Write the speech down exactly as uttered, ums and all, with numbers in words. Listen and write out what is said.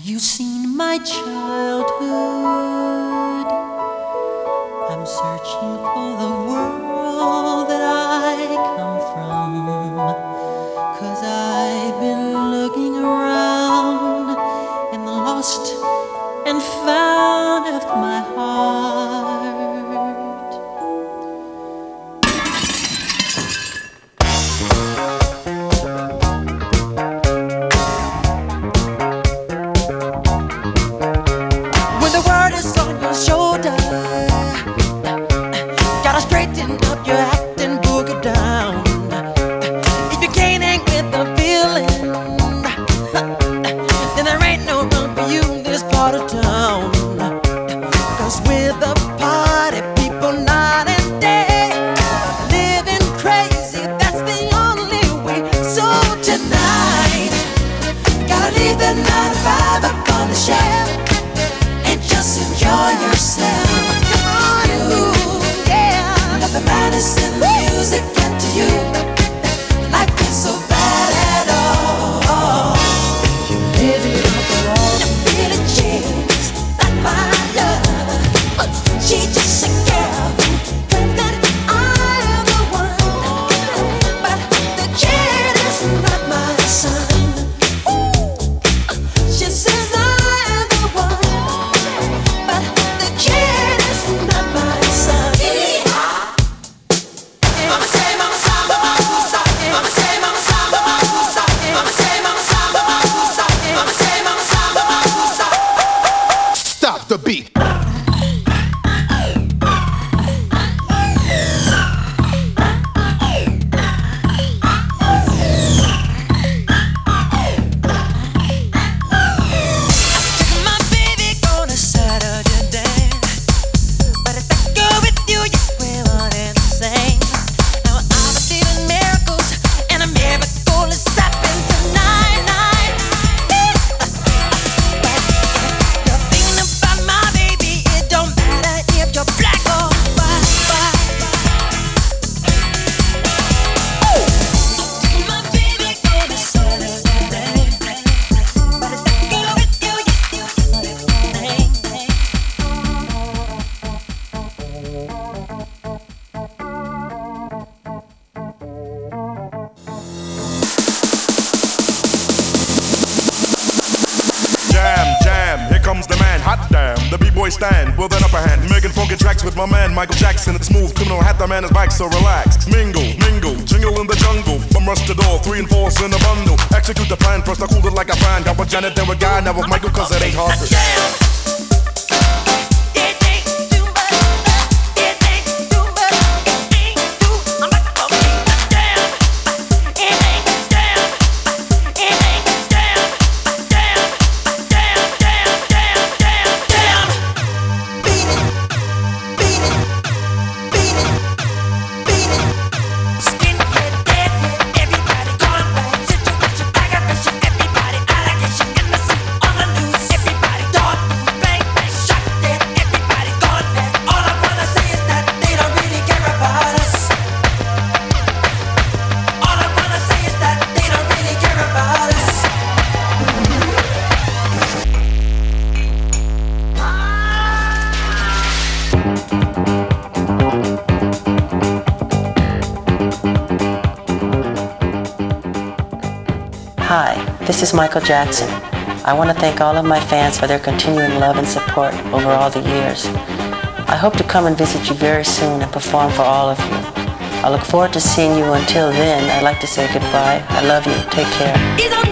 you seen my childhood? I'm searching for the world that I come from, 'cause I've been looking around in the lost and found of my heart. When the world is on your shoulder, gotta straighten up your act and boogie down. If you can't hang with the feeling, then there ain't no room for you in this part of town. 'Cause we're the party people night and day, living crazy, that's the only way. So tonight, gotta leave the nine to five up on the shelf and just enjoy yourself. Come on, you, yeah. Nothing matters in the music get to you. Life ain't so bad at all. Live it up for all the little chicks, not my love. She just a girl who claims that I am the one, but the kid is not my son. She says I am the one, but the kid is not my son. Mama say, mama samba, mama stop. Mama say, mama samba, mama stop. Mama say, mama samba, mama stop. Mama say, mama samba, mama stop. Stop the beat. My baby gonna Saturday dance, but if I go with you, yes, we're one and the same. Now I believe in miracles, and a miracle is happening tonight, night. But if you're thinking about my baby, it don't matter if you're black or white. My baby gonna Saturday dance, but if I go with you, yes, we're one and the same. Jam, jam, here comes the man, hot damn. The B-boy stand with an upper hand, making funky tracks with my man Michael Jackson. It's smooth, criminal, hat the man is back, so relax. Mingle, mingle, jingle in the jungle. From rush to door, three and four's in a bundle. Execute the plan, first I cool it like a fan. Got with Janet, then with Guy, now with Michael, 'cause it ain't hard to. Hi, this is Michael Jackson. I want to thank all of my fans for their continuing love and support over all the years. I hope to come and visit you very soon and perform for all of you. I look forward to seeing you. Until then, I'd like to say goodbye. I love you. Take care.